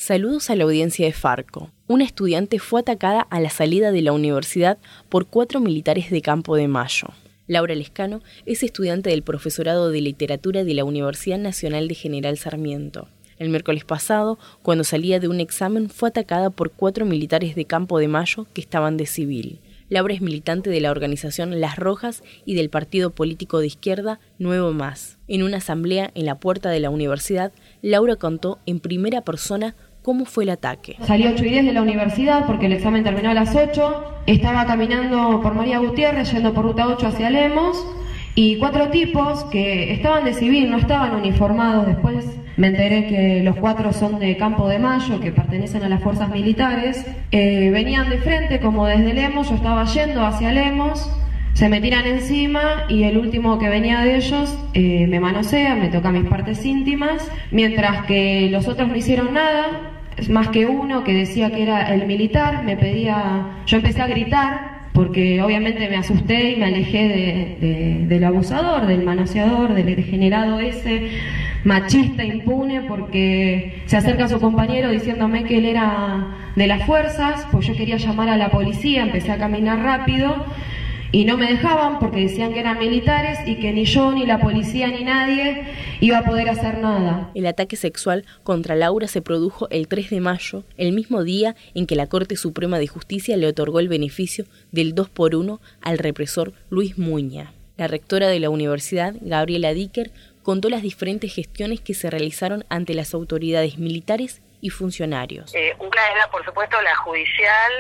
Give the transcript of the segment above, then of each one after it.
Saludos a la audiencia de Farco. Una estudiante fue atacada a la salida de la universidad por 4 militares de Campo de Mayo. Laura Lescano es estudiante del profesorado de literatura de la Universidad Nacional de General Sarmiento. El miércoles pasado, cuando salía de un examen, fue atacada por 4 militares de Campo de Mayo que estaban de civil. Laura es militante de la organización Las Rojas y del partido político de izquierda Nuevo Más. En una asamblea en la puerta de la universidad, Laura contó en primera persona cómo fue el ataque. Salí 8:10 de la universidad porque el examen terminó a las 8. Estaba caminando por María Gutiérrez, yendo por Ruta 8 hacia Lemos, y 4 tipos que estaban de civil, no estaban uniformados. Después me enteré que los 4 son de Campo de Mayo, que pertenecen a las fuerzas militares. Venían de frente, como desde Lemos, yo estaba yendo hacia Lemos, se me tiran encima y el último que venía de ellos me manosea, me toca mis partes íntimas, mientras que los otros no hicieron nada. Más que uno que decía que era el militar, me pedía, yo empecé a gritar porque obviamente me asusté y me alejé del abusador, del manoseador, del degenerado ese, machista, impune, porque se acerca a su compañero diciéndome que él era de las fuerzas, pues yo quería llamar a la policía, empecé a caminar rápido y no me dejaban porque decían que eran militares y que ni yo, ni la policía, ni nadie iba a poder hacer nada. El ataque sexual contra Laura se produjo el 3 de mayo, el mismo día en que la Corte Suprema de Justicia le otorgó el beneficio del 2x1 al represor Luis Muña. La rectora de la universidad, Gabriela Dicker, contó las diferentes gestiones que se realizaron ante las autoridades militares y funcionarios. Una era, por supuesto, la judicial,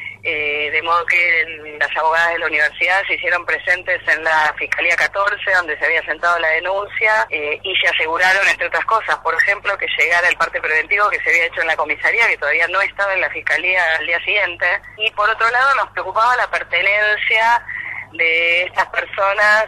de modo que las abogadas de la universidad se hicieron presentes en la Fiscalía 14, donde se había sentado la denuncia, y se aseguraron, entre otras cosas, por ejemplo, que llegara el parte preventivo que se había hecho en la comisaría, que todavía no estaba en la Fiscalía al día siguiente. Y por otro lado nos preocupaba la pertenencia de estas personas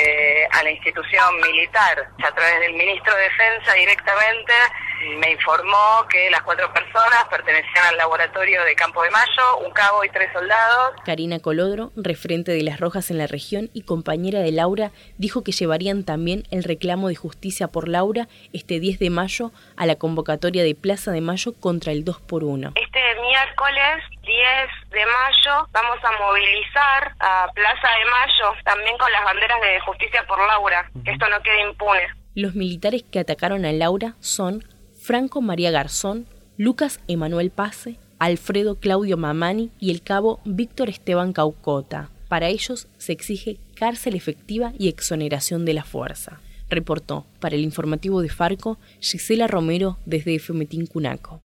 a la institución militar. A través del ministro de Defensa directamente me informó que las 4 personas pertenecían al laboratorio de Campo de Mayo, un cabo y 3 soldados. Karina Colodro, referente de Las Rojas en la región y compañera de Laura, dijo que llevarían también el reclamo de justicia por Laura este 10 de mayo a la convocatoria de Plaza de Mayo contra el 2x1. Este miércoles 10 de mayo vamos a movilizar a Plaza de Mayo también con las banderas de justicia por Laura, que esto no quede impune. Los militares que atacaron a Laura son Franco María Garzón, Lucas Emanuel Pase, Alfredo Claudio Mamani y el cabo Víctor Esteban Caucota. Para ellos se exige cárcel efectiva y exoneración de la fuerza. Reportó para el informativo de Farco Gisela Romero desde FMTIN Cunaco.